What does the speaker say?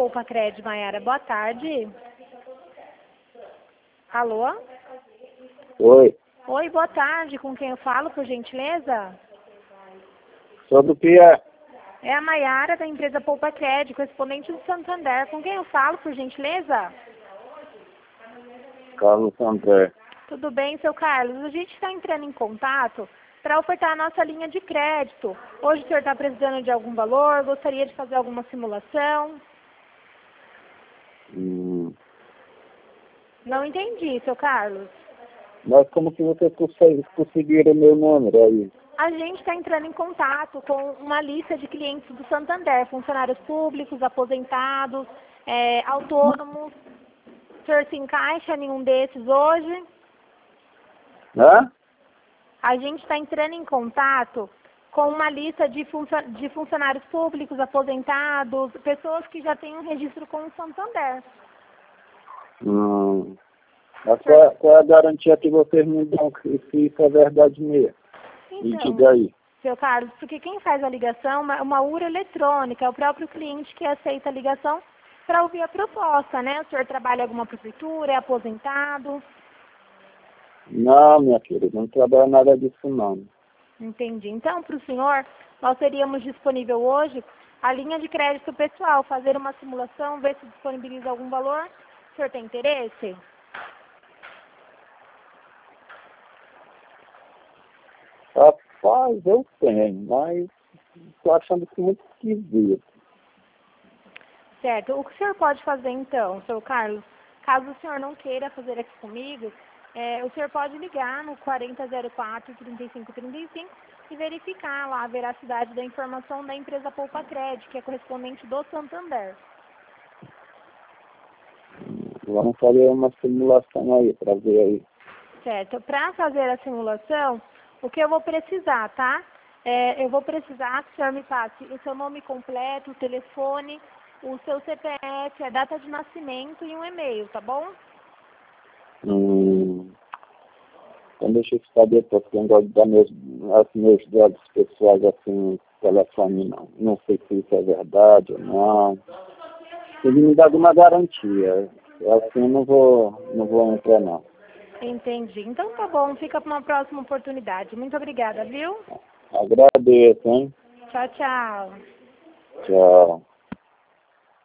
Poupa Crédito, Maiara. Boa tarde. Alô? Oi. Oi, boa tarde. Com quem eu falo, por gentileza? Sobre o que é? É a Maiara, da empresa Poupa Crédito, correspondente do Santander. Com quem eu falo, por gentileza? Carlos André. Tudo bem, seu Carlos? A gente está entrando em contato para ofertar a nossa linha de crédito. Hoje o senhor está precisando de algum valor? Gostaria de fazer alguma simulação? Não entendi, seu Carlos. Mas como que vocês conseguiram meu número aí? A gente está entrando em contato com uma lista de clientes do Santander, funcionários públicos, aposentados, autônomos. O senhor se encaixa em um desses hoje? Hã? A gente está entrando em contato com uma lista de funcionários públicos, aposentados, pessoas que já têm um registro com o Santander. Mas qual é a garantia que vocês me dão se isso é verdade mesmo? Me Então, diga aí. seu Carlos, porque quem faz a ligação é uma URA eletrônica, é o próprio cliente que aceita a ligação para ouvir a proposta, né? O senhor trabalha em alguma prefeitura, é aposentado? Não, minha querida, não trabalho nada disso não. Entendi. Então, para o senhor, nós teríamos disponível hoje a linha de crédito pessoal, fazer uma simulação, ver se disponibiliza algum valor. O senhor tem interesse? Rapaz, eu tenho, mas estou achando isso muito esquisito. Certo. O que o senhor pode fazer então, seu Carlos? Caso o senhor não queira fazer aqui comigo, o senhor pode ligar no 4004-3535 e verificar lá a veracidade da informação da empresa Poupa Crédito, que é correspondente do Santander. Vamos fazer uma simulação aí, para ver aí. Certo. Para fazer a simulação, o que eu vou precisar, tá? Eu vou precisar que o senhor me passe o seu nome completo, o telefone, o seu CPF, a data de nascimento e um e-mail, tá bom? Então deixa eu saber, porque eu não gosto de dar meus dados pessoais assim no telefone, não. Não sei se isso é verdade ou não. Tem que me dar alguma garantia. Assim eu não vou entrar, não. Entendi. Então tá bom, fica para uma próxima oportunidade. Muito obrigada, viu? Agradeço, hein? Tchau, tchau. Tchau.